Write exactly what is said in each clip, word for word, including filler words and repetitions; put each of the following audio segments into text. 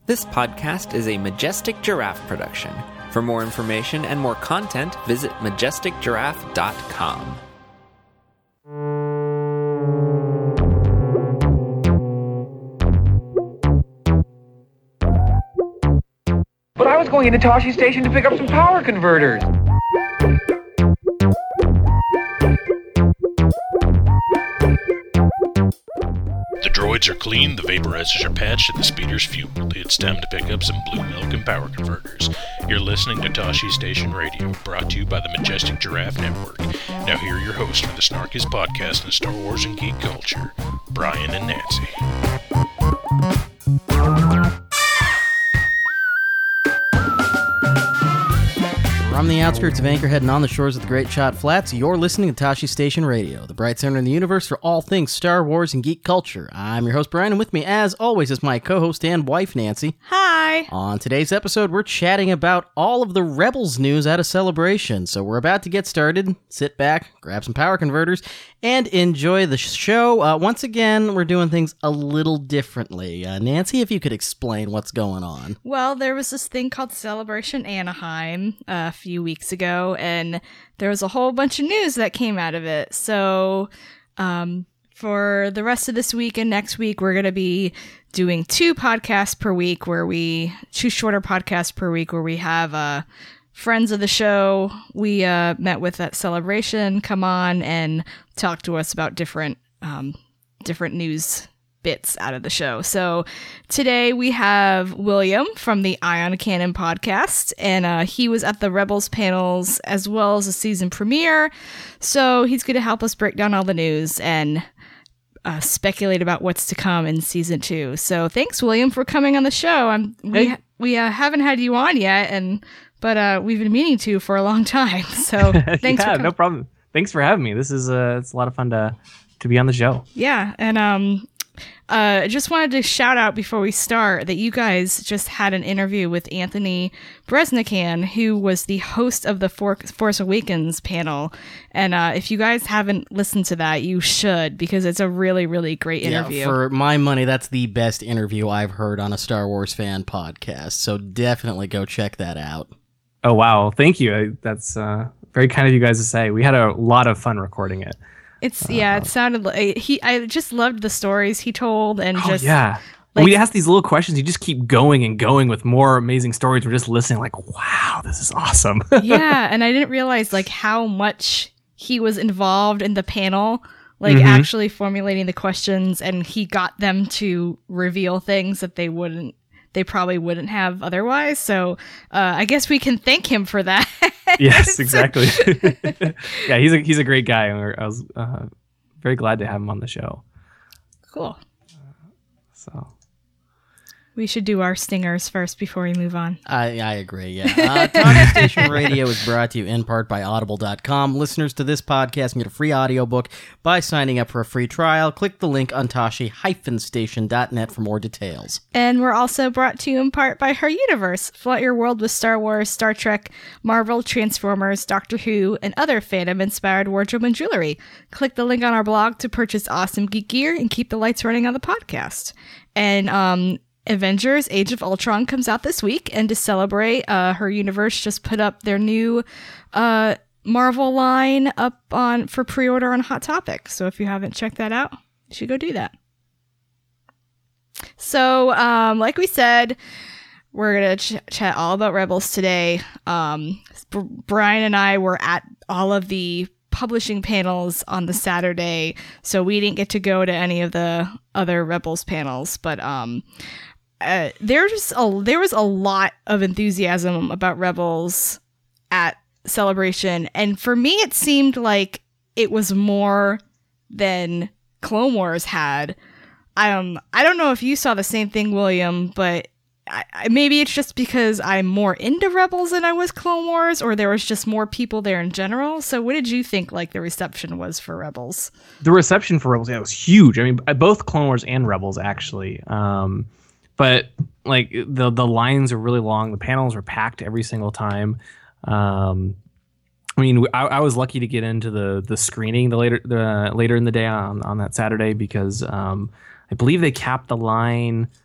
This podcast is a Majestic Giraffe production. For more information and more content, visit majestic giraffe dot com. But I was going into Toshi Station to pick up some power converters. The droids are clean, the vaporizers are patched, and the speeder's fueled. It's time to pick up some blue milk and power converters. You're listening to Toshi Station Radio, brought to you by the Majestic Giraffe Network. Now here are your hosts for the snarkiest podcast in Star Wars and geek culture, Brian and Nancy. From the outskirts of Anchorhead and on the shores of the Great Shot Flats, you're listening to Toshi Station Radio, the bright center in the universe for all things Star Wars and geek culture. I'm your host, Brian, and with me, as always, is my co-host and wife, Nancy. Hi! On today's episode, we're chatting about all of the Rebels news out of Celebration, so we're about to get started. Sit back, grab some power converters, and enjoy the show. Uh, once again, we're doing things a little differently. Uh, Nancy, if you could explain what's going on. Well, there was this thing called Celebration Anaheim uh, a few weeks ago, and there was a whole bunch of news that came out of it. So um, for the rest of this week and next week, we're going to be doing two podcasts per week, where we, two shorter podcasts per week, where we have uh, friends of the show we uh, met with at Celebration come on and talk to us about different um, different news bits out of the show. So today we have William from the Ion Cannon podcast, and uh, he was at the Rebels panels as well as the season premiere. So he's going to help us break down all the news and uh, speculate about what's to come in season two. So thanks, William, for coming on the show. I'm, we Hey. we uh, haven't had you on yet, and but uh, we've been meaning to for a long time. So thanks yeah, for coming. no problem. Thanks for having me. This is uh, it's a lot of fun to to be on the show. Yeah, and um, uh, I just wanted to shout out before we start that you guys just had an interview with Anthony Breznican, who was the host of the For- Force Awakens panel. And uh, if you guys haven't listened to that, you should, because it's a really, really great interview. Yeah, for my money, that's the best interview I've heard on a Star Wars fan podcast, so definitely go check that out. Oh wow, thank you. I, that's uh, very kind of you guys to say. We had a lot of fun recording it. It's yeah, it sounded like he. I just loved the stories he told, and Oh just yeah. like- we ask these little questions. You just keep going and going with more amazing stories. We're just listening, like, wow, this is awesome. Yeah, and I didn't realize like how much he was involved in the panel, like Mhm. actually formulating the questions, and he got them to reveal things that they wouldn't, they probably wouldn't have otherwise. So uh, I guess we can thank him for that. Yes, exactly. Yeah, he's a he's a great guy. And we're- I was uh, very glad to have him on the show. Cool. So. We should do our stingers first before we move on. I, I agree, yeah. Uh, Toshi Station Radio is brought to you in part by Audible dot com. Listeners to this podcast can get a free audiobook by signing up for a free trial. Click the link on Toshi Station dot net for more details. And we're also brought to you in part by Her Universe. Flood your world with Star Wars, Star Trek, Marvel, Transformers, Doctor Who, and other fandom-inspired wardrobe and jewelry. Click the link on our blog to purchase awesome geek gear and keep the lights running on the podcast. And um, Avengers Age of Ultron comes out this week, and to celebrate, uh, Her Universe just put up their new uh, Marvel line up on for pre-order on Hot Topic. So if you haven't checked that out, you should go do that. So, um, like we said, we're going to ch- chat all about Rebels today. Um, B- Brian and I were at all of the publishing panels on the Saturday, so we didn't get to go to any of the other Rebels panels, but um, uh, there's a, there was a lot of enthusiasm about Rebels at Celebration, and for me, it seemed like it was more than Clone Wars had. Um, I don't know if you saw the same thing, William, but I, I, maybe it's just because I'm more into Rebels than I was Clone Wars, or there was just more people there in general. So what did you think like the reception was for Rebels? The reception for Rebels, yeah, was huge. I mean, both Clone Wars and Rebels, actually. Um, but like the the lines are really long. The panels are packed every single time. Um, I mean, I, I was lucky to get into the the screening the later the later in the day on on that Saturday because um, I believe they capped the line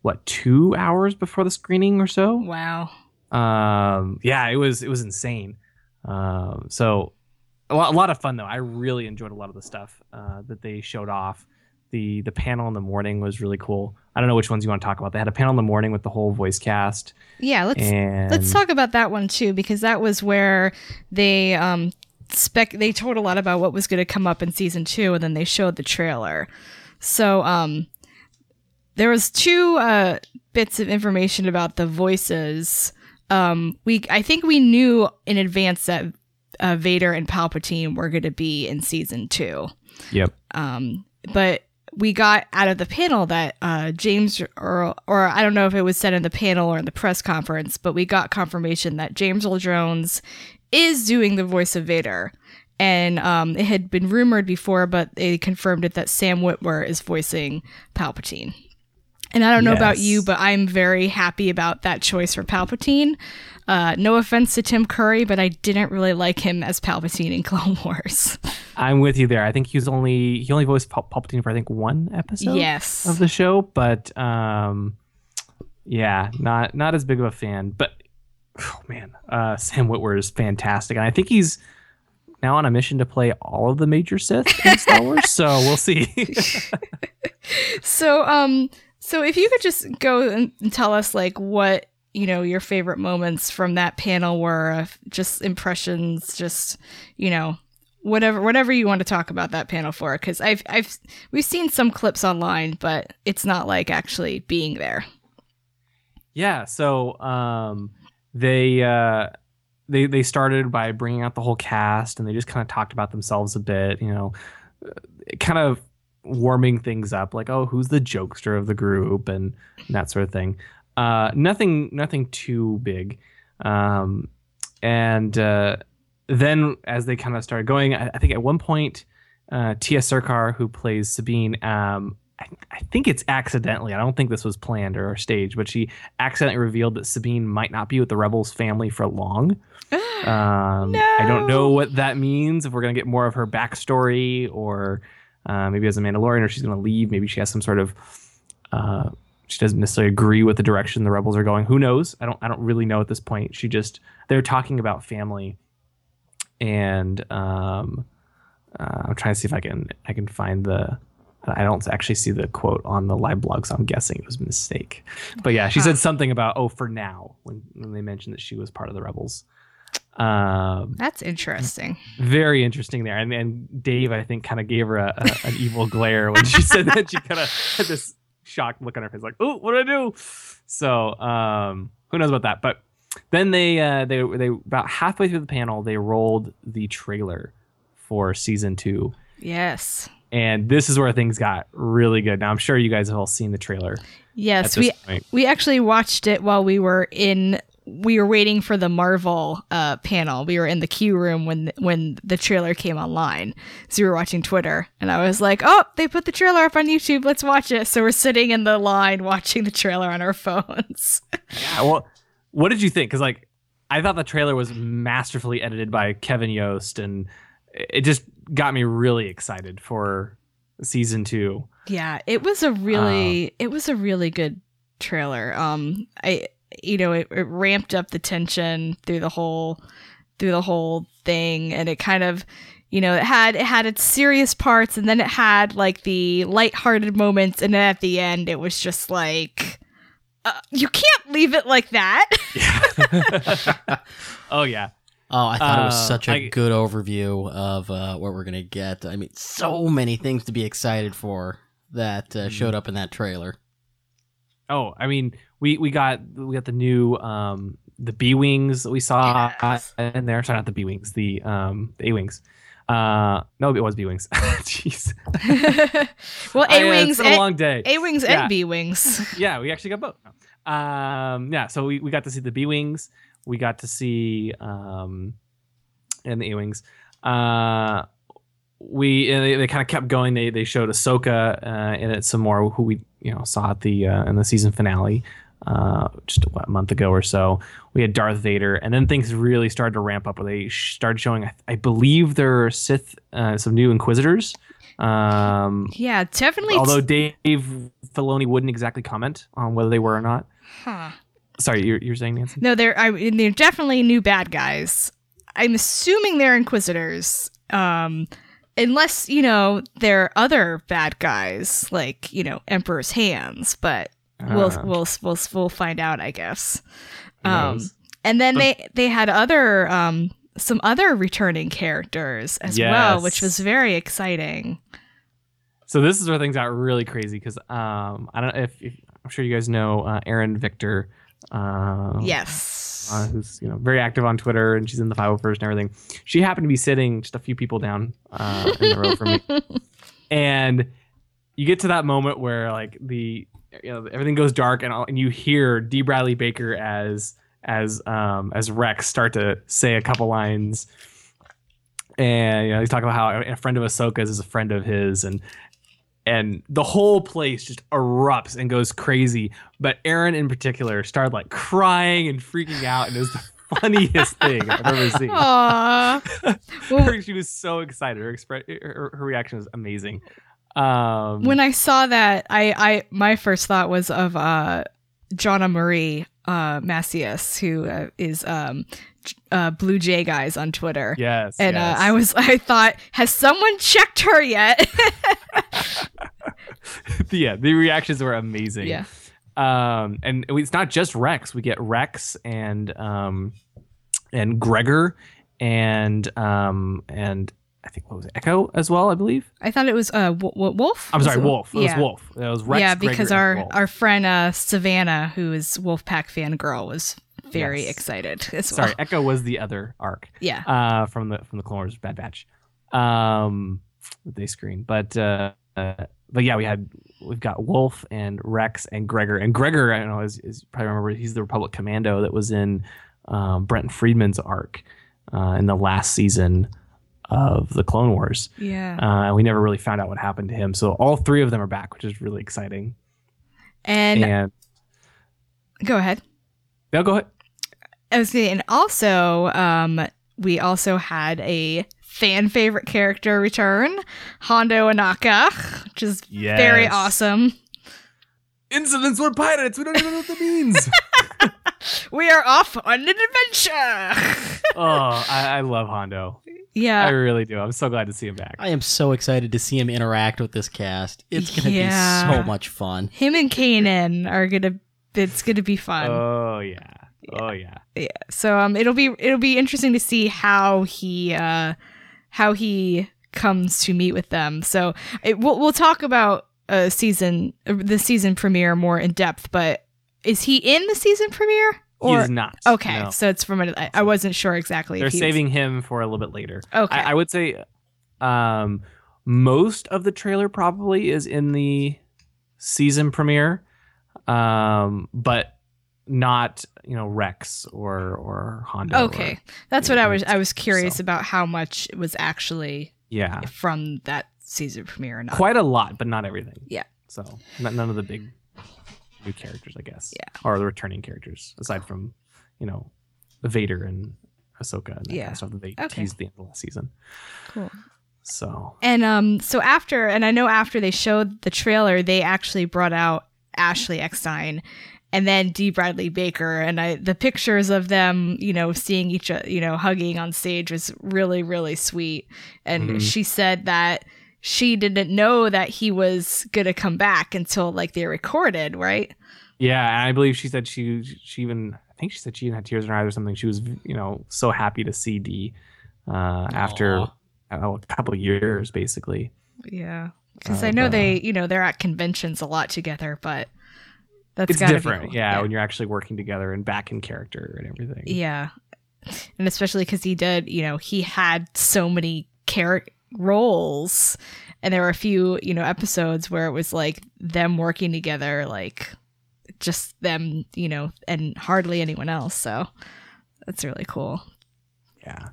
what two hours before the screening or so. Wow. Um, yeah, it was it was insane. Um, so a lot, a lot of fun though. I really enjoyed a lot of the stuff uh, that they showed off. The the panel in the morning was really cool. I don't know which ones you want to talk about. They had a panel in the morning with the whole voice cast. Yeah, let's and... let's talk about that one too, because that was where they um spec they told a lot about what was going to come up in season two, and then they showed the trailer. So um there was two uh bits of information about the voices. Um we I think we knew in advance that uh, Vader and Palpatine were going to be in season two. Yep. Um but we got out of the panel that uh, James Earl, or I don't know if it was said in the panel or in the press conference, but we got confirmation that James Earl Jones is doing the voice of Vader. And um, it had been rumored before, but they confirmed it that Sam Witwer is voicing Palpatine. And I don't know yes. about you, but I'm very happy about that choice for Palpatine. Uh, no offense to Tim Curry, but I didn't really like him as Palpatine in Clone Wars. I'm with you there. I think he was only he only voiced Pal- Palpatine for I think one episode yes. of the show, but um, yeah, not not as big of a fan. But oh man, uh, Sam Witwer is fantastic, and I think he's now on a mission to play all of the major Sith in Star Wars. So we'll see. so um, so if you could just go and tell us like what you know your favorite moments from that panel were, uh, just impressions, just you know. Whatever, whatever you want to talk about that panel for, because I've, I've, we've seen some clips online, but it's not like actually being there. Yeah, so um, they, uh, they, they started by bringing out the whole cast, and they just kind of talked about themselves a bit, you know, kind of warming things up, like, oh, who's the jokester of the group, and, and that sort of thing. Uh, nothing, nothing too big, um, and. Uh, Then, as they kind of started going, I, I think at one point, uh, Tia Sircar, who plays Sabine, um, I, I think it's accidentally, I don't think this was planned or staged, but she accidentally revealed that Sabine might not be with the Rebels family for long. Um, no. I don't know what that means, if we're going to get more of her backstory, or uh, maybe as a Mandalorian, or she's going to leave. Maybe she has some sort of... Uh, she doesn't necessarily agree with the direction the Rebels are going. Who knows? I don't. I don't really know at this point. She just... They're talking about family. And um, uh, I'm trying to see if I can I can find the. I don't actually see the quote on the live blog, so I'm guessing it was a mistake. But yeah, she huh. said something about oh for now when, when they mentioned that she was part of the Rebels. Um, That's interesting. Very interesting there, and and Dave I think kind of gave her a, a, an evil glare when she said that. She kind of had this shocked look on her face, like, "Oh, what do I do?" So um, who knows about that, but. Then they uh, they they about halfway through the panel they rolled the trailer for season two. Yes. And this is where things got really good. Now I'm sure you guys have all seen the trailer. Yes, we point. we actually watched it while we were in we were waiting for the Marvel uh, panel. We were in the queue room when when the trailer came online. So we were watching Twitter, and I was like, "Oh, they put the trailer up on YouTube. Let's watch it." So we're sitting in the line watching the trailer on our phones. Yeah, well. What did you think? Because like, I thought the trailer was masterfully edited by Kevin Yost, and it just got me really excited for season two. Yeah, it was a really, uh, it was a really good trailer. Um, I, you know, it, it ramped up the tension through the whole, through the whole thing, and it kind of, you know, it had it had its serious parts, and then it had like the lighthearted moments, and then at the end, it was just like. Uh, you can't leave it like that. Yeah. Oh, yeah. Oh, I thought uh, it was such a I, good overview of uh, what we're going to get. I mean, so many things to be excited for that uh, showed up in that trailer. Oh, I mean, we, we got we got the new um, the B-Wings that we saw yes. in there. Sorry, not the B-Wings, the um, the A-Wings. Uh, no, it was B-Wings. Jeez. Well, A-Wings. It's been a long day. A-Wings yeah. and B-Wings. Yeah, we actually got both. Um, yeah, so we, we got to see the B-Wings. We got to see um, and the A-Wings. Uh, we and they, they kind of kept going. They they showed Ahsoka uh, in it some more, who we you know saw at the uh, in the season finale. Uh, just what, a month ago or so, we had Darth Vader, and then things really started to ramp up. Where they started showing, I, I believe, there are Sith, uh, some new Inquisitors Um, Yeah, definitely. although Dave Filoni wouldn't exactly comment on whether they were or not. Huh. Sorry, you're, you're saying, Nancy? No, they're I, they're definitely new bad guys. I'm assuming they're Inquisitors. Um, unless, you know, they're other bad guys, like, you know, Emperor's Hands, but we'll Ah. we'll we'll we'll find out, I guess. Who Um, knows? and then they they had other um some other returning characters as well, Yes. which was very exciting. So this is where things got really crazy because um, I don't know if, if I'm sure you guys know uh, Erin Victor. Uh, Yes. uh, who's you know very active on Twitter, and she's in the five oh first and everything. She happened to be sitting just a few people down uh, in the row from me, and you get to that moment where like the you know everything goes dark, and all, and you hear D. Bradley Baker as as um, as Rex start to say a couple lines, and you know he's talking about how a friend of Ahsoka's is a friend of his, and and the whole place just erupts and goes crazy. But Erin in particular started like crying and freaking out, and it was the funniest thing I've ever seen. Aww. Well, She was so excited. Her, expre- her her reaction was amazing. Um, when I saw that, I, I my first thought was of uh, Jonna Marie uh, Macias, who uh, is um, J- uh, Blue Jay Guys on Twitter. yes, And yes. uh, I was, I thought, has someone checked her yet? yeah, the reactions were amazing. Yeah. Um, and it's not just Rex. We get Rex and um, and Gregor and um, and I think what was it, Echo as well, I believe. I thought it was uh, w- w- Wolf. I'm Was sorry, it- Wolf. It yeah. was Wolf. It was Rex. yeah, Gregor, because and our Wolf. our friend uh, Savannah, who is Wolfpack fangirl, was very Yes. excited as well. Sorry, Echo was the other arc. Yeah. Uh, from the from the Clone Wars Bad Batch. Um, that they screen, but uh, uh, but yeah, we had we've got Wolf and Rex and Gregor, and Gregor, I don't know, is, is you probably remember he's the Republic Commando that was in um, Brenton Friedman's arc uh, in the last season of the Clone Wars. Yeah. Uh, and we never really found out what happened to him. So all three of them are back, which is really exciting. and And go ahead. no, go ahead. I was saying, and also, um, we also had a fan favorite character return, Hondo Anaka, which is Yes. very awesome. Insolence, we're pirates. We don't even know what that means. We are off on an adventure. oh, I, I love Hondo. I yeah. really do. I'm so glad to see him back. I am so excited to see him interact with this cast. It's going to Yeah. be so much fun. Him and Kanan are gonna. It's gonna be fun. Oh yeah. Oh yeah. yeah. So um, it'll be it'll be interesting to see how he uh, how he comes to meet with them. So it, we'll we'll talk about uh season uh, the season premiere more in depth. But is he in the season premiere? Or He's not. okay, no. so it's from a, I, I wasn't sure exactly. They're if he saving him for a little bit later. Okay. I, I would say um, most of the trailer probably is in the season premiere, um, but not you know Rex or or Hondo. Was, okay, or- that's what I was. I was curious So. about how much was actually yeah, from that season premiere or not. quite a lot, but not everything. Yeah. So n- none of the big new characters, I guess. Yeah. Or the returning characters, aside from you know Vader and Ahsoka and that Yeah. kind of stuff that they Okay. teased at the end of last season. Cool. So And um, so after, and I know after they showed the trailer, they actually brought out Ashley Eckstein and then D. Bradley Baker, and I the pictures of them, you know, seeing each, o- you know, hugging on stage was really, really sweet. And Mhm. she said that she didn't know that he was gonna come back until like they recorded, right? yeah, and I believe she said she she even I think she said she even had tears in her eyes or something. She was you know so happy to see D uh, after Aw. uh, a couple of years basically. Yeah, because Uh, I know but- they, you know, they're at conventions a lot together, but that's It's gotta different, be cool. yeah, when you're actually working together and back in character and everything. Yeah. And especially because he did, you know, he had so many character roles. And there were a few, you know, episodes where it was like them working together, like just them, you know, and hardly anyone else. So that's really cool. Yeah.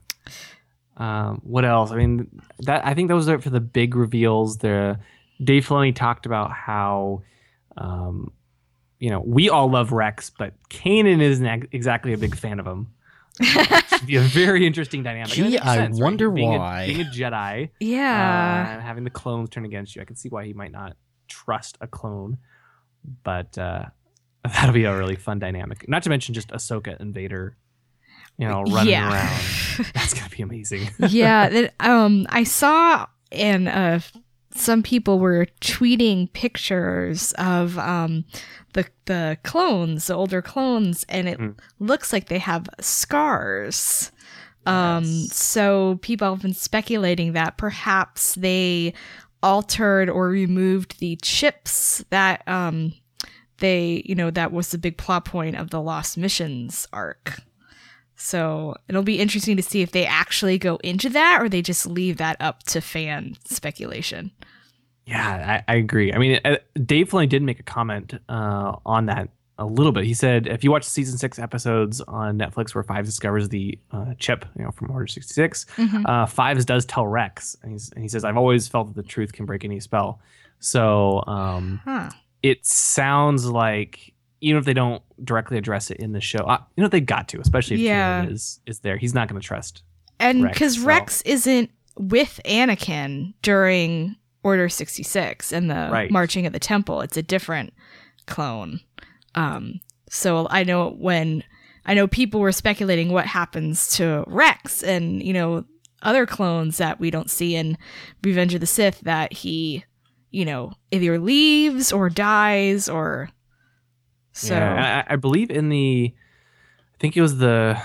Um, what else? I mean, that I think those are for the big reveals. The Dave Filoni talked about how, um, you know, we all love Rex, but Kanan isn't ex- exactly a big fan of him. It'd be a very interesting dynamic. Gee, And it makes I sense, right? wonder being why. A, being a Jedi, Yeah. uh, and having the clones turn against you, I can see why he might not trust a clone. But uh, that'll be a really fun dynamic. Not to mention just Ahsoka and Vader, you know, running Yeah. around. That's gonna be amazing. yeah, that, um, I saw and uh, some people were tweeting pictures of um, the the clones, the older clones, and it Mm. looks like they have scars. Um, Yes. so people have been speculating that perhaps they altered or removed the chips that um, they, you know, that was the big plot point of the Lost Missions arc. So it'll be interesting to see if they actually go into that or they just leave that up to fan speculation. Yeah, I, I agree. I mean, uh, Dave Filoni did make a comment uh, on that a little bit. He said, if you watch season six episodes on Netflix where Fives discovers the uh, chip, you know, from Order sixty-six, Mhm. uh, Fives does tell Rex, and, he's, and he says, I've always felt that the truth can break any spell. So um, Huh. it sounds like, even if they don't directly address it in the show, uh, you know, they've got to, especially if Yeah. Kanan is, is there. He's not going to trust. And Rex, because so- Rex isn't with Anakin during Order sixty-six and the Right. marching at the temple, it's a different clone. Um, so I know when I know people were speculating what happens to Rex and, you know, other clones that we don't see in Revenge of the Sith, that he, you know, either leaves or dies or so. Yeah, I, I believe in the, I think it was the,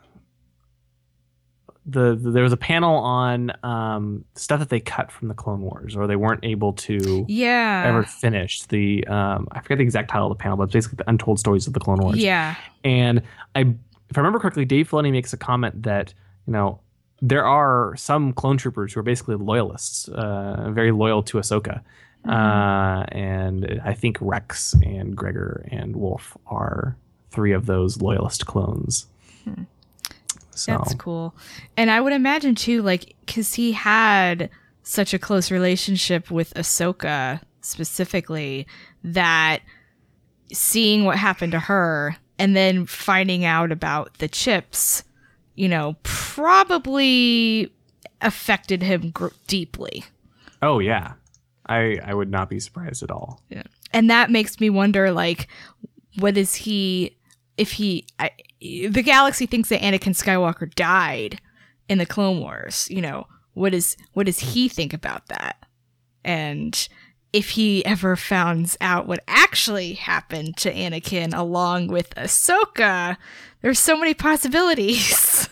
the, the there was a panel on um, stuff that they cut from the Clone Wars, or they weren't able to Yeah. ever finish. The um, I forget the exact title of the panel, but it's basically the untold stories of the Clone Wars. Yeah. And I, if I remember correctly, Dave Filoni makes a comment that, you know, there are some clone troopers who are basically loyalists, uh, very loyal to Ahsoka. Uh, and I think Rex and Gregor and Wolf are three of those loyalist clones. Hmm. So That's cool. And I would imagine too, like, because he had such a close relationship with Ahsoka specifically, that seeing what happened to her and then finding out about the chips, you know, probably affected him gr- deeply. oh yeah, I I would not be surprised at all. Yeah. And that makes me wonder, like, what is he, if he, I, the galaxy thinks that Anakin Skywalker died in the Clone Wars, you know, what is, what does he think about that? And if he ever finds out what actually happened to Anakin along with Ahsoka, there's so many possibilities.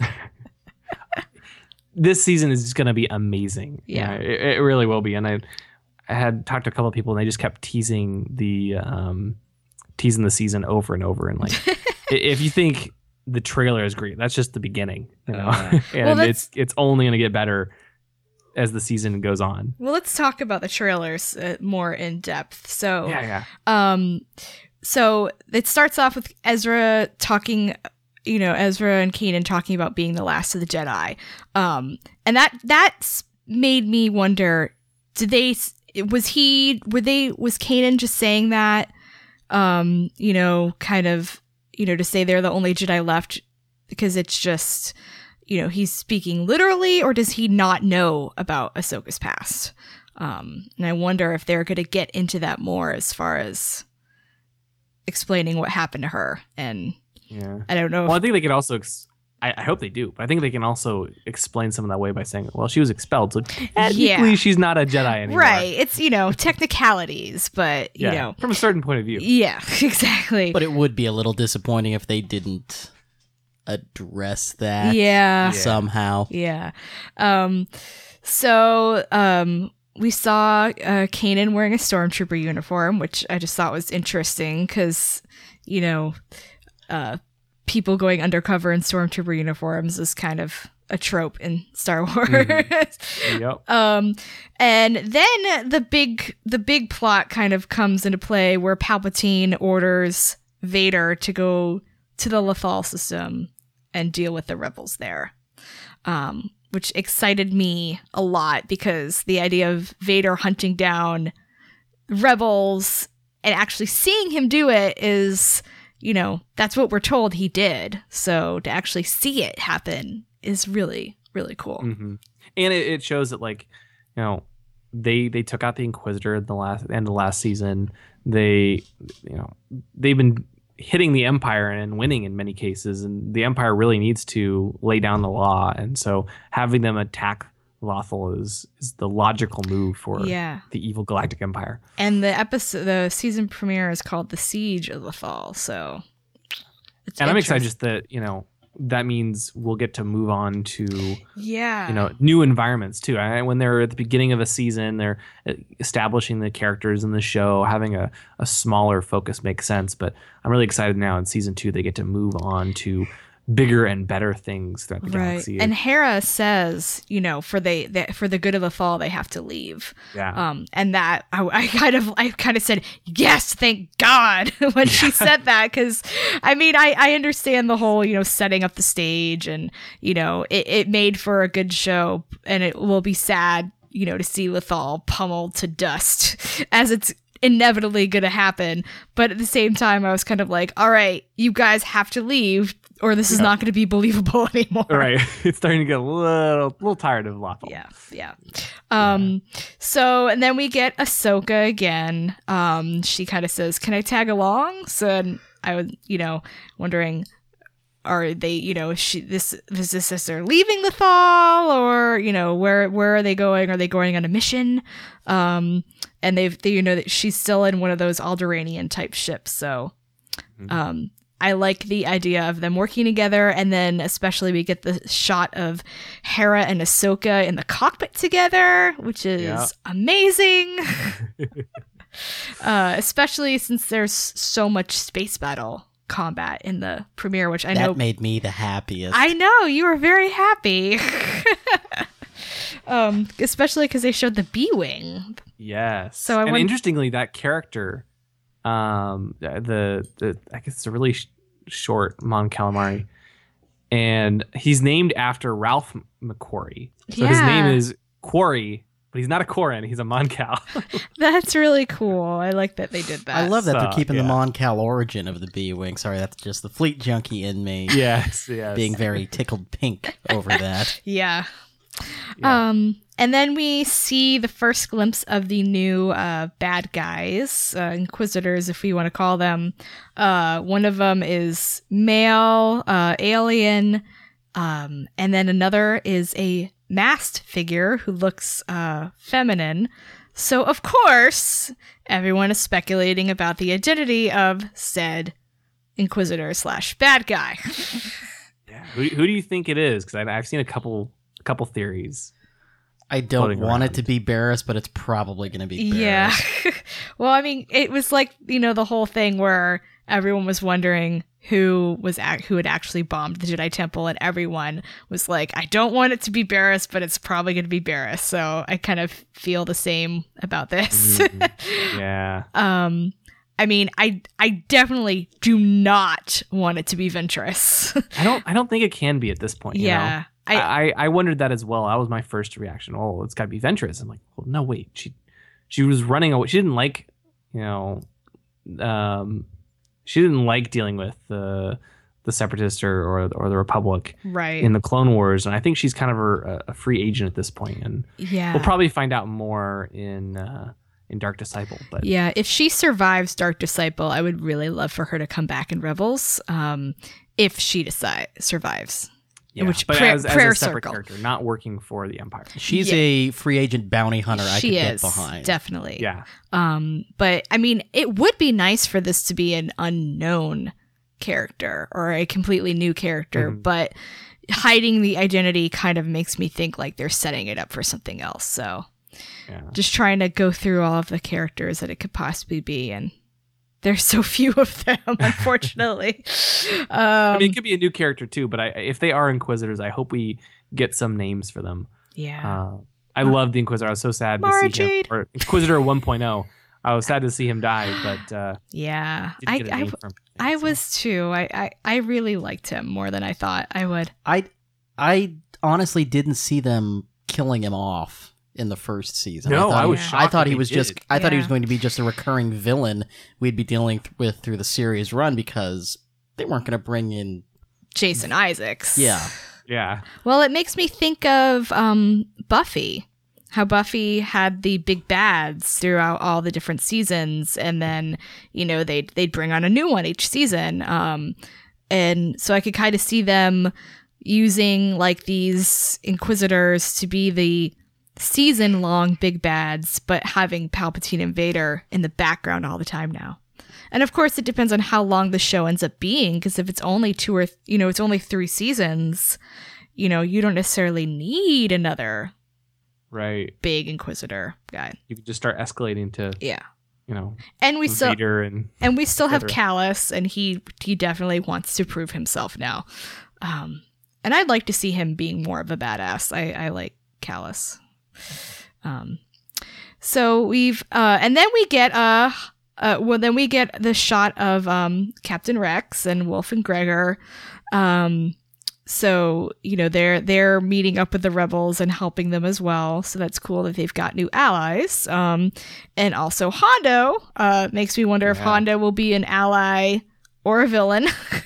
This season is going to be amazing. Yeah. it, it really will be. And I, I had talked to a couple of people, and they just kept teasing the, um, teasing the season over and over. And like, i- if you think the trailer is great, that's just the beginning, you know. and Well, that's- it's it's only going to get better as the season goes on. Well, let's talk about the trailers uh, more in depth. So, Yeah, yeah. Um, so it starts off with Ezra talking, you know, Ezra and Kanan talking about being the last of the Jedi. Um, and that that's made me wonder: did they? Was he? Were they? Was Kanan just saying that? Um, you know, kind of, you know, to say they're the only Jedi left because it's just, you know, he's speaking literally, or does he not know about Ahsoka's past? Um, and I wonder if they're going to get into that more as far as explaining what happened to her. And Yeah. I don't know. Well, I If, think they can also. Ex- I, I hope they do, but I think they can also explain some of that way by saying, "Well, she was expelled, so technically Yeah. she's not a Jedi anymore." right. It's, you know, technicalities, but, you Yeah. know. From a certain point of view. Yeah, exactly. But it would be a little disappointing if they didn't address that yeah. somehow. Yeah. Um, so um, we saw uh, Kanan wearing a stormtrooper uniform, which I just thought was interesting because, you know, uh, people going undercover in stormtrooper uniforms is kind of a trope in Star Wars. Mm-hmm. Yep. Um, and then the big the big plot kind of comes into play where Palpatine orders Vader to go to the Lothal system and deal with the rebels there. Um, which excited me a lot because the idea of Vader hunting down rebels and actually seeing him do it is, you know, that's what we're told he did. So to actually see it happen is really, really cool. Mm-hmm. And it, it shows that, like, you know, they they took out the Inquisitor at the last end of last season. They, you know, they've been hitting the Empire and winning in many cases, and the Empire really needs to lay down the law. And so having them attack Lothal is is the logical move for Yeah. the evil Galactic Empire. And the episode, the season premiere is called The Siege of Lothal. So, it's And I'm excited interest- just that, you know, that means we'll get to move on to, Yeah. you know, new environments too. I, when they're at the beginning of a season, they're establishing the characters in the show, having a, a smaller focus makes sense. But I'm really excited now in season two, they get to move on to bigger and better things throughout the Right. galaxy. And Hera says, you know, for they, they for the good of the fall, they have to leave. yeah. Um, and that I, I kind of, I kind of said, yes, thank God when she said that. Cause I mean, I, I understand the whole, you know, setting up the stage and, you know, it, it made for a good show, and it will be sad, you know, to see Lothal pummeled to dust as it's inevitably going to happen. But at the same time, I was kind of like, all right, you guys have to leave, or this is Yeah. not going to be believable anymore. Right. It's starting to get a little, little tired of Lothal. Yeah, yeah. Um, so, and then we get Ahsoka again. Um, she kind of says, "Can I tag along?" So and I was, you know, wondering, are they, you know, is she this is this sister leaving the Thal, or you know, where where are they going? Are they going on a mission? Um, and they've, they, you know, that she's still in one of those Alderaanian type ships. So, um. I like the idea of them working together, and then especially we get the shot of Hera and Ahsoka in the cockpit together, which is Yeah. amazing. uh, especially since there's so much space battle combat in the premiere, which I that know made me the happiest. I know you were very happy. um, especially because they showed the B-wing. Yes. So I and won- interestingly, that character, um, the, the I guess it's a really sh- short Mon Calamari, and he's named after Ralph McQuarrie. So his Yeah. name is Quarry, but he's not a Quarren. He's a Mon Cal. That's really cool. I like that they did that. I love that they're So, keeping the yeah. Mon Cal origin of the B-Wing. Sorry, that's just the fleet junkie in me yes. Yes. being very tickled pink over that. Yeah. Yeah. Um, and then we see the first glimpse of the new uh, bad guys, uh, Inquisitors, if we want to call them. Uh, one of them is male, uh, alien, um, and then another is a masked figure who looks uh, feminine. So, of course, everyone is speculating about the identity of said Inquisitor slash bad guy. Yeah. Who, who do you think it is? Because I've seen a couple a couple theories. I don't Floating want it around. to be Barriss, but it's probably going to be Barriss. Yeah. Well, I mean, it was like, you know, the whole thing where everyone was wondering who was ac- who had actually bombed the Jedi Temple, and everyone was like, I don't want it to be Barriss, but it's probably going to be Barriss. So I kind of feel the same about this. Mm, yeah. um, I mean, I I definitely do not want it to be Ventress. I don't I don't think it can be at this point. You yeah. Know? I, I, I I wondered that as well. That was my first reaction. Oh, it's got to be Ventress. I'm like, well, no, wait. She she was running away. She didn't like, you know, um, she didn't like dealing with the the Separatists or or, or the Republic right. in the Clone Wars, and I think she's kind of a, a free agent at this point. And yeah. we'll probably find out more in uh, in Dark Disciple. But Yeah, if she survives Dark Disciple, I would really love for her to come back in Rebels. Um, if she decide survives. yeah, which but prayer- as, as prayer a separate circle. character, not working for the Empire. She's Yeah. a free agent bounty hunter I she could is get behind. definitely. Yeah. Um, but I mean, it would be nice for this to be an unknown character or a completely new character, Mhm. but hiding the identity kind of makes me think like they're setting it up for something else. So Yeah. just trying to go through all of the characters that it could possibly be, and there's so few of them, unfortunately. um, I mean, it could be a new character too, but I, if they are Inquisitors, I hope we get some names for them. yeah. Uh, I love the Inquisitor. I was so sad Mara to see him. Jade. Or Inquisitor one point oh. I was sad to see him die, but uh, Yeah, didn't I get a I, name for him. I So, was too. I, I I really liked him more than I thought I would. I I honestly didn't see them killing him off in the first season. No, I, thought I was he, shocked I thought that he they was just. did. I thought he was Yeah. going to be just a recurring villain we'd be dealing th- with through the series run because they weren't going to bring in. Jason Isaacs. Yeah, Yeah. Well, it makes me think of um, Buffy. How Buffy had the big bads throughout all the different seasons, and then you know they'd they'd bring on a new one each season. Um, and so I could kind of see them using like these Inquisitors to be the season long big bads, but having Palpatine and Vader in the background all the time now. And of course, it depends on how long the show ends up being, because if it's only two or, th- you know, it's only three seasons, you know, you don't necessarily need another Right. big Inquisitor guy. You could just start escalating to, Yeah. you know, And we still Vader and and we still have Vader. Callus, and he he definitely wants to prove himself now. Um, and I'd like to see him being more of a badass. I, I like Callus. Um, so we've uh, and then we get uh, uh well then we get the shot of um Captain Rex and Wolf and Gregor. Um, so you know they're they're meeting up with the rebels and helping them as well. So that's cool that they've got new allies. Um, and also Hondo uh makes me wonder if Yeah. Hondo will be an ally or a villain.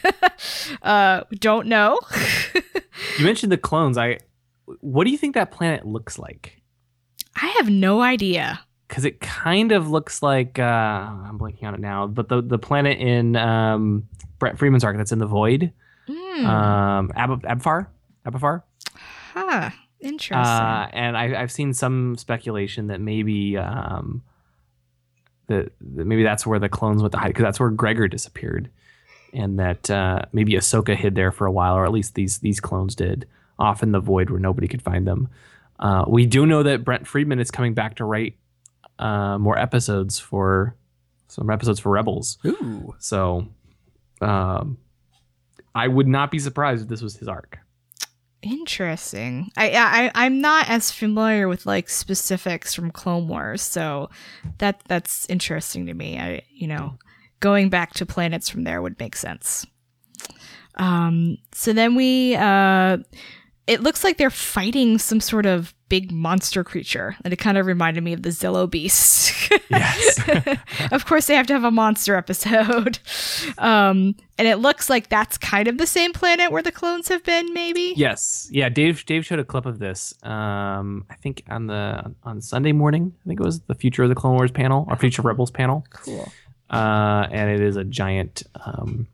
uh, don't know. You mentioned the clones. I, what do you think that planet looks like? I have no idea. Because it kind of looks like uh, I'm blanking on it now, but the the planet in um, Brett Freeman's arc that's in the void, Hmm. um, Ab- Abfar, Abafar. Huh. Interesting. Uh, and I, I've seen some speculation that maybe um, that, that maybe that's where the clones went to hide, because that's where Gregor disappeared, and that uh, maybe Ahsoka hid there for a while, or at least these these clones did, off in the void where nobody could find them. Uh, we do know that Brent Friedman is coming back to write uh, more episodes for some episodes for Rebels. ooh, So um, I would not be surprised if this was his arc. Interesting. I, I I'm not as familiar with like specifics from Clone Wars, so that that's interesting to me. I you know, going back to planets from there would make sense. Um. So then we uh, it looks like they're fighting some sort of big monster creature, and it kind of reminded me of the Zillo Beast. Yes. Of course, they have to have a monster episode. Um, and it looks like that's kind of the same planet where the clones have been, maybe. Yes. Yeah. Dave. Dave showed a clip of this. Um, I think on the on Sunday morning. I think it was the Future of the Clone Wars panel or Future Rebels panel. Cool. Uh, and it is a giant, um,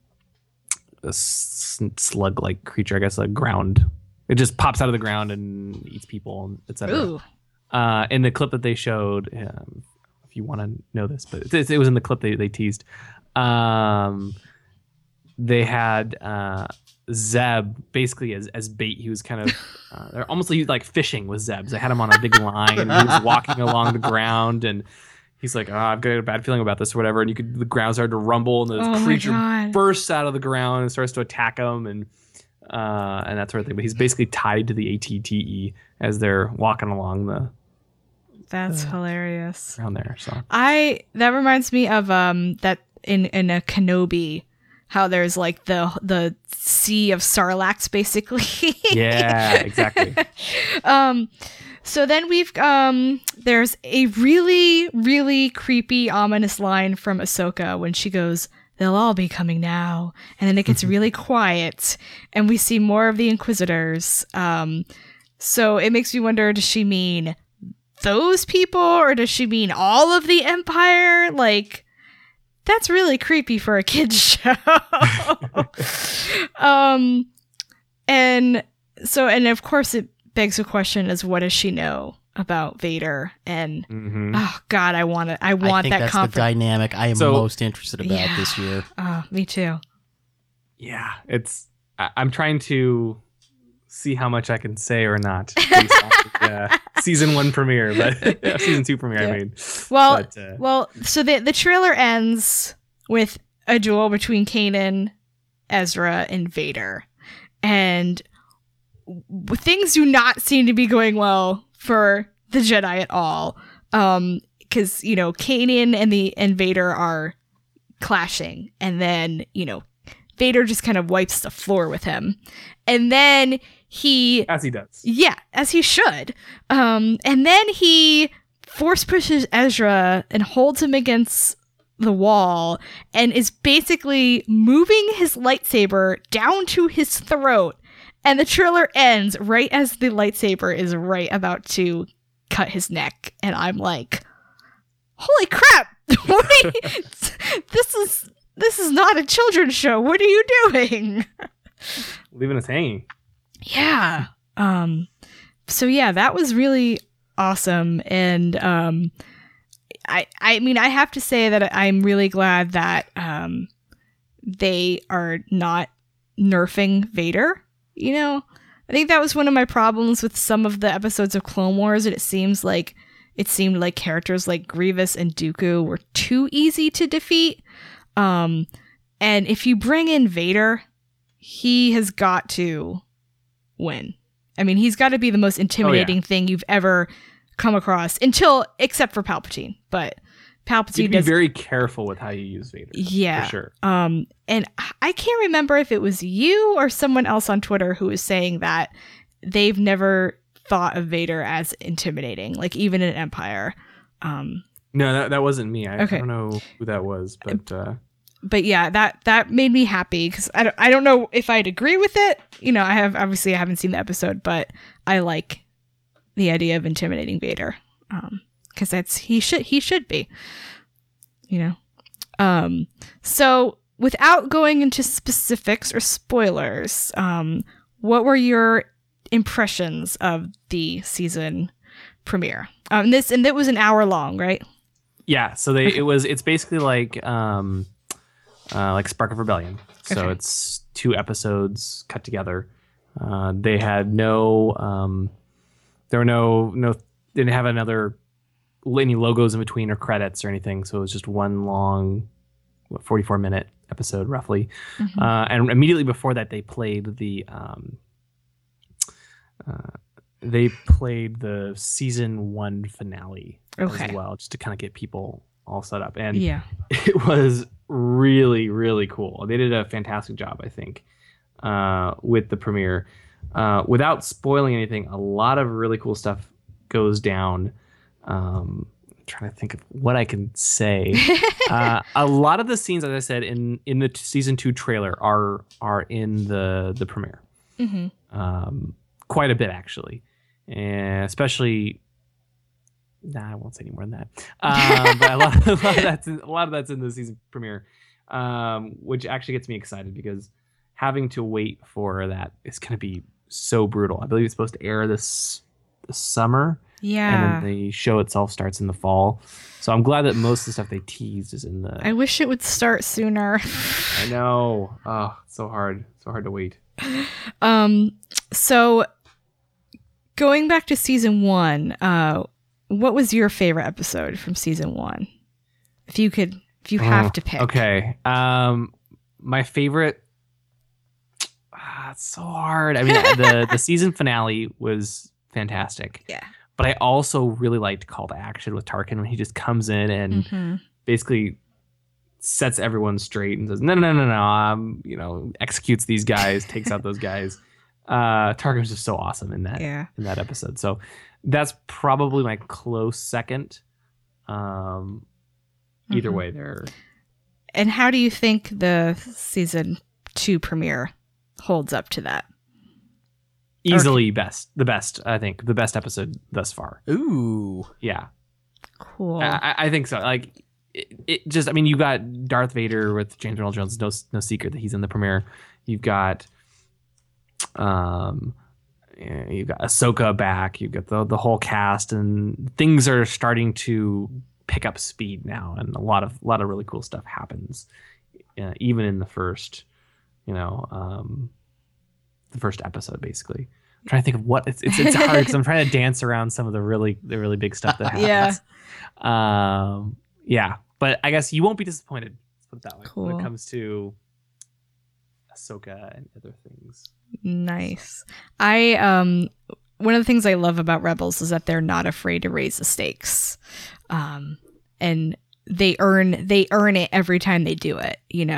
a s- slug-like creature. I guess a ground. It just pops out of the ground and eats people, et cetera. Ooh. Uh, in the clip that they showed, um, if you want to know this, but it, it was in the clip they, they teased. Um, they had uh, Zeb basically as, as bait. He was kind of uh, they're almost like, like fishing with Zebs. They had him on a big line. And he was walking along the ground, and he's like, "Oh, I've got a bad feeling about this," or whatever. And you could the ground started to rumble, and the Oh my creature God. bursts out of the ground and starts to attack him, and uh, and that sort of thing. But he's basically tied to the A T T E as they're walking along the That's hilarious. around there. So I that reminds me of um that in in a Kenobi, how there's like the the sea of Sarlacc basically. yeah, exactly. Um, so then we've um there's a really really creepy ominous line from Ahsoka when she goes, "They'll all be coming now," and then it gets really quiet, and we see more of the Inquisitors. Um, so it makes me wonder: does she mean those people, or does she mean all of the Empire? Like, that's really creepy for a kids show. um, and so, and of course, it begs the question: is what does she know about Vader? And hmm oh God, I want it. I I want think that that's conference. the dynamic I am So- most interested about Yeah. this year. Oh, me too. Yeah, it's. I, I'm trying to see how much I can say or not based off of the season one premiere, but yeah, season two premiere. Yeah. I mean, Well, but, uh, well, so the the trailer ends with a duel between Kanan, Ezra, and Vader, and w- things do not seem to be going well for the Jedi at all. Um, because you know Kanan and the and Vader are clashing, and then you know Vader just kind of wipes the floor with him. And then he... As he does. Yeah, as he should. Um, and then he force pushes Ezra and holds him against the wall and is basically moving his lightsaber down to his throat. And the trailer ends right as the lightsaber is right about to cut his neck. And I'm like, holy crap! What are you- this is this is not a children's show. What are you doing? Leaving us hanging. Yeah. Um. So yeah, that was really awesome, and um, I I mean I have to say that I'm really glad that um they are not nerfing Vader. You know, I think that was one of my problems with some of the episodes of Clone Wars. And it seems like it seemed like characters like Grievous and Dooku were too easy to defeat. Um, and if you bring in Vader, he has got to win. I mean, he's got to be the most intimidating oh, yeah. thing you've ever come across, until except for Palpatine. But Palpatine You'd be does very careful with how you use Vader. Yeah, for sure. Um, and I can't remember if it was you or someone else on Twitter who was saying that they've never thought of Vader as intimidating, like even in Empire. Um, no, that that wasn't me. I, okay. I don't know who that was, but uh, but yeah, that that made me happy because I don't I don't know if I'd agree with it. You know, I have obviously I haven't seen the episode, but I like the idea of intimidating Vader. Um, because that's he should he should be. You know. Um. So without going into specifics or spoilers, um, what were your impressions of the season premiere? Um, this and it was an hour long, right? Yeah, so they it was it's basically like um uh like Spark of Rebellion. So Okay. it's two episodes cut together. Uh they had no um there were no no didn't have another any logos in between or credits or anything, so it was just one long what, forty-four minute episode roughly. Mm-hmm. Uh and immediately before that they played the um uh they played the season one finale Okay. as well, just to kind of get people all set up. And Yeah. it was really, really cool. They did a fantastic job, I think, uh, with the premiere. Uh, without spoiling anything, a lot of really cool stuff goes down. Um, I'm trying to think of what I can say. uh, a lot of the scenes, as I said, in, in the t- season two trailer are are in the, the premiere. Mm-hmm. Um, quite a bit, actually. And especially... Nah, I won't say any more than that. Um, but a lot, a lot of that's in, a lot of that's in the season premiere, um, which actually gets me excited because having to wait for that is going to be so brutal. I believe it's supposed to air this, this summer, Yeah. and then the show itself starts in the fall. So I'm glad that most of the stuff they teased is in the. I wish it would start sooner. I know. Oh, it's so hard. So hard to wait. Um. So, going back to season one, uh, what was your favorite episode from season one? If you could, if you have Oh, to pick. Okay. Um, my favorite. Ah, it's so hard. I mean, the the season finale was fantastic. Yeah. But I also really liked Call to Action with Tarkin when he just comes in and Mhm. basically sets everyone straight and says, no, no, no, no, um, you know, executes these guys, takes out those guys. Uh, Tarkin was just so awesome in that Yeah. in that episode. So that's probably my close second. Um, either Mhm. way, they're And how do you think the season two premiere holds up to that? easily best, the best. I think the best episode thus far. Ooh. Yeah, Cool. I, I- I think so. Like it, it just, I mean, you got Darth Vader with James Earl Jones. No, no secret that he's in the premiere. You've got, um, yeah, you've got Ahsoka back. You've got the the whole cast, and things are starting to pick up speed now, and a lot of a lot of really cool stuff happens, uh, even in the first, you know, um, the first episode, basically. I'm trying to think of what it's it's, it's hard because I'm trying to dance around some of the really the really big stuff that happens. Yeah. Um, yeah, but I guess you won't be disappointed. Let's put it that way when Cool. it comes to Ahsoka and other things. Nice. I um one of the things I love about Rebels is that they're not afraid to raise the stakes. Um and they earn they earn it every time they do it, you know.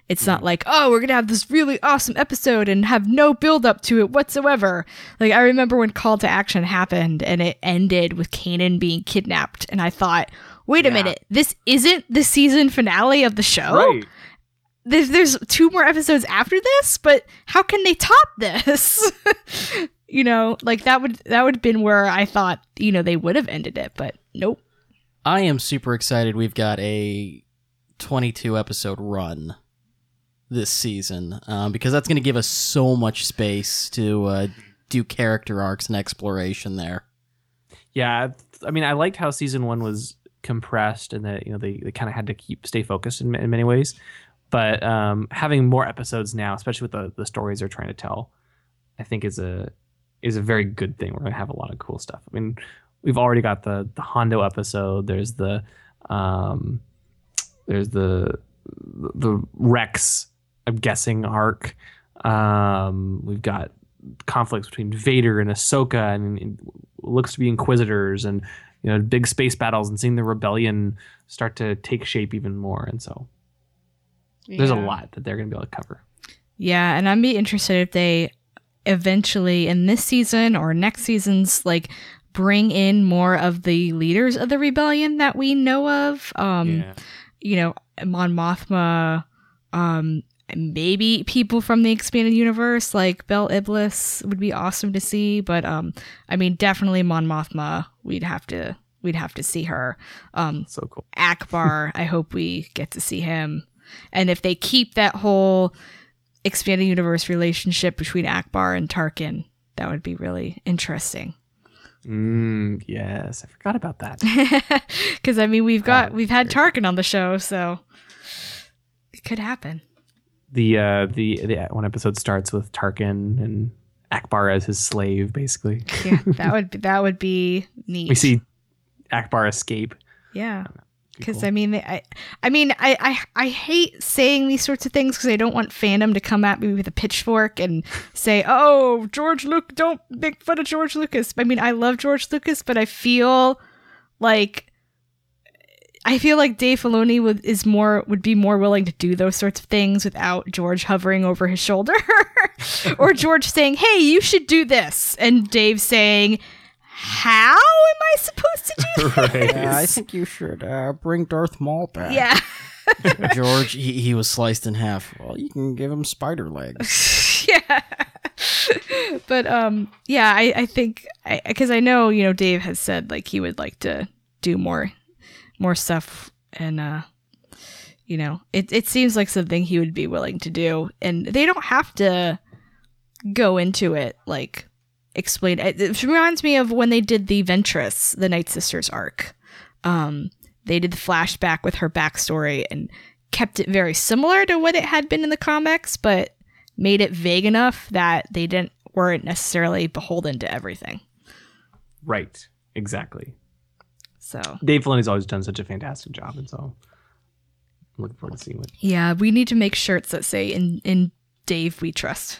It's not like, oh, we're going to have this really awesome episode and have no build up to it whatsoever. Like, I remember when Call to Action happened and it ended with Kanan being kidnapped. And I thought, wait a Yeah. minute, this isn't the season finale of the show? Right. There's, there's two more episodes after this, but how can they top this? You know, like that would, that would have been where I thought, you know, they would have ended it, but nope. I am super excited. We've got a twenty-two episode run this season um, because that's going to give us so much space to uh, do character arcs and exploration there. Yeah, I mean, I liked how season one was compressed and that, you know, they, they kind of had to keep stay focused in, in many ways. But um, having more episodes now, especially with the, the stories they're trying to tell, I think is a is a very good thing. We're going to have a lot of cool stuff. I mean, we've already got the the Hondo episode. There's the um, there's the the Rex, I'm guessing, arc. Um, we've got conflicts between Vader and Ahsoka, and, and looks to be Inquisitors, and you know, big space battles, and seeing the rebellion start to take shape even more. And so there's a Yeah. lot that they're going to be able to cover. Yeah, and I'd be interested if they eventually in this season or next season's like bring in more of the leaders of the rebellion that we know of. Um, Yeah. You know, Mon Mothma, um, maybe people from the expanded universe like Bel Iblis would be awesome to see. But um, I mean, definitely Mon Mothma. We'd have to we'd have to see her. Um, So cool. Akbar, I hope we get to see him. And if they keep that whole expanded universe relationship between Akbar and Tarkin, that would be really interesting. Mm, yes, I forgot about that. Because I mean, we've got Oh, we've had Tarkin on the show, so it could happen. the uh, the the one episode starts with Tarkin and Akbar as his slave, basically. Yeah, that would be, that would be neat. We see Akbar escape. yeah. Be Because cool. I mean, I, I mean, I, I, I hate saying these sorts of things because I don't want fandom to come at me with a pitchfork and say, "Oh, George Lucas, don't make fun of George Lucas." I mean, I love George Lucas, but I feel like I feel like Dave Filoni would is more would be more willing to do those sorts of things without George hovering over his shoulder, or George saying, "Hey, you should do this," and Dave saying, "How am I supposed to do this?" Right. Yeah, I think you should uh, bring Darth Maul back. Yeah. George, he, he was sliced in half. Well, you can give him spider legs. Yeah. But um yeah, I I think I cuz I know, you know, Dave has said like he would like to do more more stuff, and uh you know, it it seems like something he would be willing to do, and they don't have to go into it like explain it. It reminds me of when they did the Ventress, the Night Sisters arc. Um they did the flashback with her backstory and kept it very similar to what it had been in the comics, but made it vague enough that they didn't weren't necessarily beholden to everything. Right. Exactly. So Dave Filoni's always done such a fantastic job, and so I'm looking forward to seeing what. yeah, we need to make shirts that say "In in Dave we trust."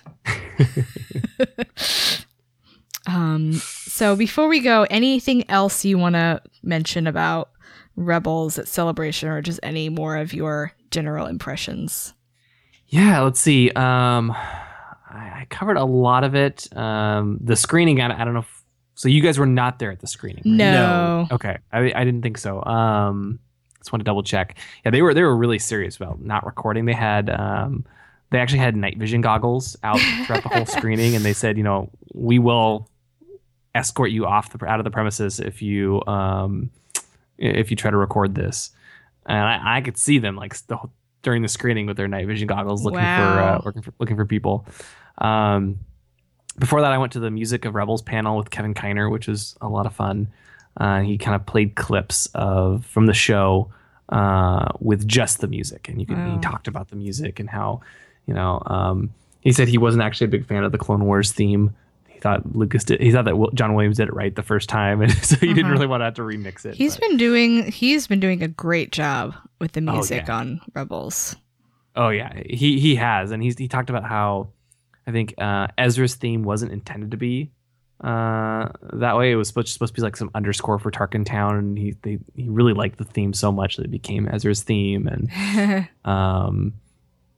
um. So before we go, anything else you want to mention about Rebels at Celebration, or just any more of your general impressions? Yeah, let's see. Um, I, I covered a lot of it. Um, the screening, I, I don't know. If, so you guys were not there at the screening, right? No. Okay, I, I didn't think so. Um, just want to double check. Yeah, they were they were really serious about not recording. They had um, they actually had night vision goggles out throughout the whole screening, and they said, you know, we will escort you off the out of the premises if you um, if you try to record this. And I, I could see them like the, during the screening with their night vision goggles, looking Wow. for uh, looking for looking for people. Um, before that, I went to the Music of Rebels panel with Kevin Kiner, which was a lot of fun. Uh, he kind of played clips of from the show uh, with just the music, and you can Wow. he talked about the music and how, you know, um, he said he wasn't actually a big fan of the Clone Wars theme. He thought Lucas did. He thought that Will- John Williams did it right the first time, and so he didn't Uh-huh. really want to have to remix it. He's but- been doing he's been doing a great job with the Oh, music yeah. on Rebels. Oh yeah, he he has, and he's he talked about how I think uh, Ezra's theme wasn't intended to be uh, that way. It was supposed, supposed to be like some underscore for Tarkin Town, and he they, he really liked the theme so much that it became Ezra's theme, and um,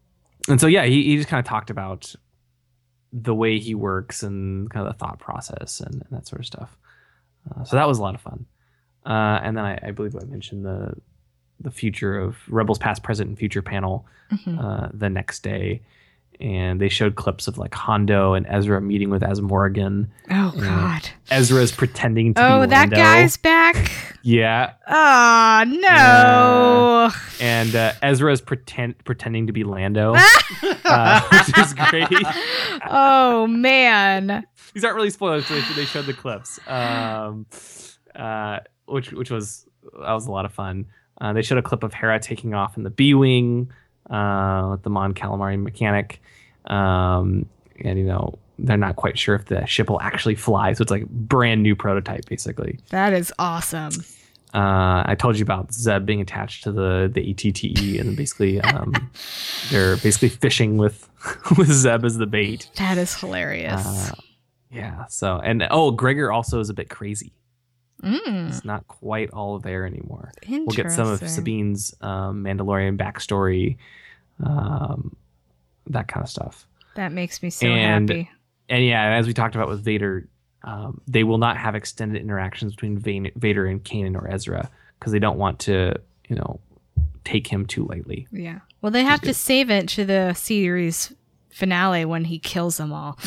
and so yeah, he, he just kind of talked about the way he works and kind of the thought process and, and that sort of stuff. Uh, so that was a lot of fun. Uh, and then I, I believe I mentioned the the future of Rebels Past, Present, and Future panel Mm-hmm. uh, the next day, and they showed clips of like Hondo and Ezra meeting with Asmorgan. Oh and God. Ezra's pretending to Oh, be that Lando. guy's back. Yeah, Oh no. and uh, Ezra's pretend pretending to be Lando, uh, which is great. Oh man. These aren't really spoilers. They, they showed the clips, um, uh, which which was that was a lot of fun. Uh, they showed a clip of Hera taking off in the B-wing uh, with the Mon Calamari mechanic, um, and you know they're not quite sure if the ship will actually fly. So it's like brand new prototype, basically. That is awesome. Uh, I told you about Zeb being attached to the the E T T E, and basically um, they're basically fishing with with Zeb as the bait. That is hilarious. Uh, yeah. So and oh, Gregor also is a bit crazy. Mm, It's not quite all there anymore. interesting. We'll get some of Sabine's um, Mandalorian backstory, um, that kind of stuff. That makes me so And- happy. And yeah, as we talked about with Vader, um, they will not have extended interactions between Van- Vader and Kanan or Ezra because they don't want to, you know, take him too lightly. Yeah. Well, they have to good. save it to the series finale when he kills them all.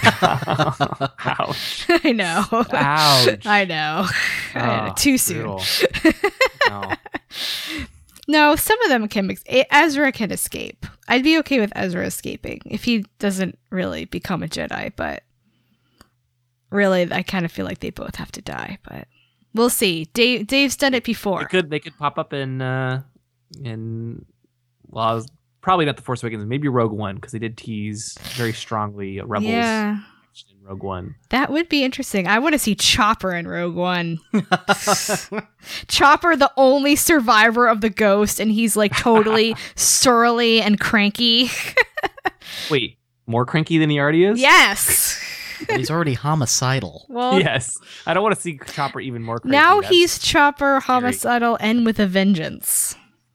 Ouch. I know. Ouch. I know. I know. Ah, Too soon. brutal. No. No, some of them can. Ex- Ezra can escape. I'd be okay with Ezra escaping if he doesn't really become a Jedi. But really, I kind of feel like they both have to die. But we'll see. Dave, Dave's done it They before. could they could pop up in uh, in well, I was probably not the Force Awakens, maybe Rogue One because they did tease very strongly Rebels Yeah, in Rogue One. that would be interesting. I want to see Chopper in Rogue One. Chopper, the only survivor of the Ghost, and he's like totally surly and cranky. Wait, more cranky than he already is? Yes. He's already homicidal. Well, Yes. I don't want to see Chopper even more cranky. now That's- he's Chopper, homicidal, and with a vengeance.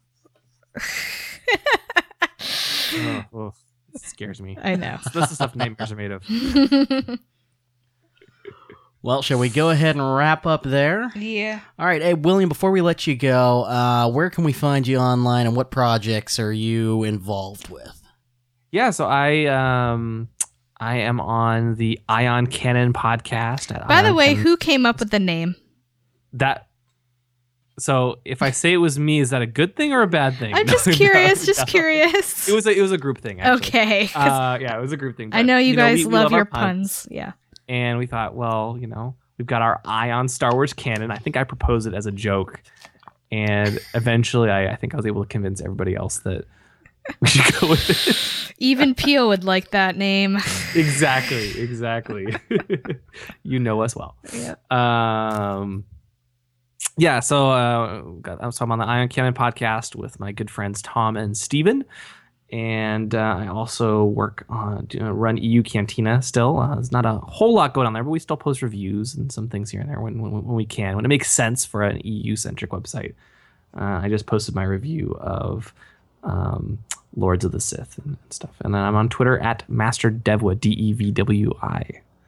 oh, oh, it scares me. I know. That's the stuff nightmares are made of. Well, shall we go ahead and wrap up there? Yeah. All right, hey William. Before we let you go, uh, where can we find you online, and what projects are you involved with? Yeah, so I um I am on the Ion Canon podcast. At By the Ion way, Canon. who came up with the name? that so if I say it was me, is that a good thing or a bad thing? I'm No, just no, curious. Just no. curious. It was a, it was a group thing. Actually. Okay. 'cause Uh, yeah, it was a group thing. I but, know you, know, guys we- we love, our your puns. Yeah. And we thought, well, you know, we've got our eye on Star Wars canon. I think I proposed it as a joke. And eventually I, I think I was able to convince everybody else that we should go with it. Even Peel would like that name. Exactly. Exactly. You know us well. Yeah. Um, yeah, so, uh, got, so I'm on the Ion Canon podcast with my good friends Tom and Steven. And uh, I also work on do, run E U Cantina still. Uh, there's not a whole lot going on there, but we still post reviews and some things here and there when when, when we can, when it makes sense for an E U-centric website. Uh, I just posted my review of um, Lords of the Sith and stuff. And then I'm on Twitter at Master Devwa, D E V W I.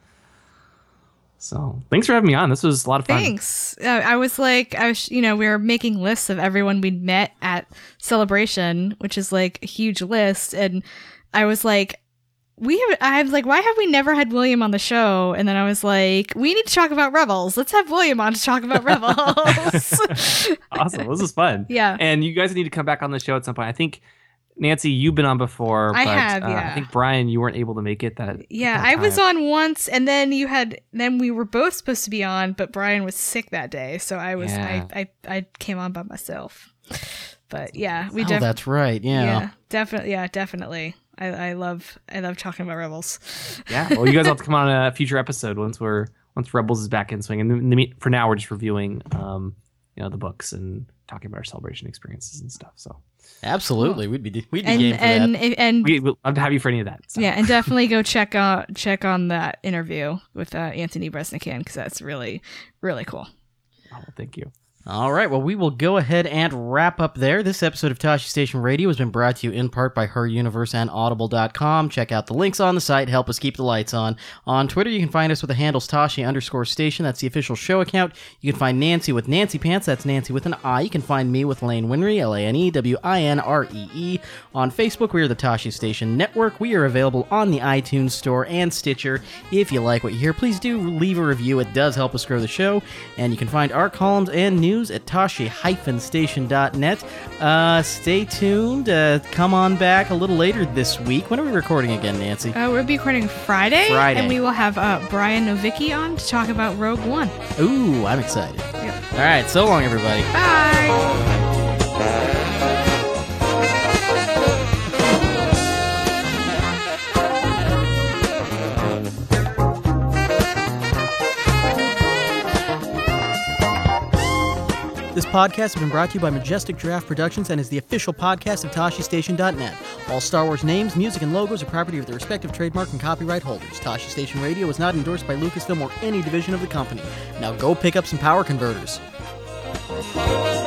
So thanks for having me on. This was a lot of fun. Thanks. Uh, I was like, I was, you know, we were making lists of everyone we'd met at Celebration, which is like a huge list. And I was like, we have, I was like, why have we never had William on the show? And then I was like, we need to talk about Rebels. Let's have William on to talk about Rebels. Awesome. This was fun. Yeah. And you guys need to come back on the show at some point. I think, Nancy, you've been on before. I but, have, uh, yeah. I think, Brian, you weren't able to make it that Yeah, that I was time. on once, and then you had, then we were both supposed to be on, but Brian was sick that day, so I was, Yeah. I, I, I came on by myself. But yeah, we oh, def- that's right. Yeah. yeah, definitely, yeah, definitely. I, I love, I love talking about Rebels. Yeah. Well, you guys have to come on a future episode once we're once Rebels is back in swing. And in the, me- for now, we're just reviewing, um, you know, the books and talking about our celebration experiences and stuff. So Absolutely, we'd be we'd be And game for and that. and we would love to have you for any of that. So. yeah, and definitely go check out check on that interview with uh, Anthony Bresnikan because that's really, really cool. Oh, thank you. All right, well, we will go ahead and wrap up there. This episode of Tashi Station Radio has been brought to you in part by Her Universe and Audible dot com. Check out the links on the site. Help us keep the lights on. On Twitter, you can find us with the handles Tashi underscore station. That's the official show account. You can find Nancy with Nancy Pants. That's Nancy with an I. You can find me with Lane Winry, L A N E W I N R E E. On Facebook, we are the Tashi Station Network. We are available on the iTunes Store and Stitcher. If you like what you hear, please do leave a review. It does help us grow the show. And you can find our columns and news at Tashi station dot net. Uh, stay tuned. Uh, come on back a little later this week. When are we recording again, Nancy? Uh, we'll be recording Friday, Friday. And we will have uh, Brian Novicki on to talk about Rogue One. Ooh, I'm excited. Yeah. All right, so long, everybody. Bye! This podcast has been brought to you by Majestic Giraffe Productions and is the official podcast of Tashi station dot net. All Star Wars names, music, and logos are property of their respective trademark and copyright holders. Tashi Station Radio is not endorsed by Lucasfilm or any division of the company. Now go pick up some power converters.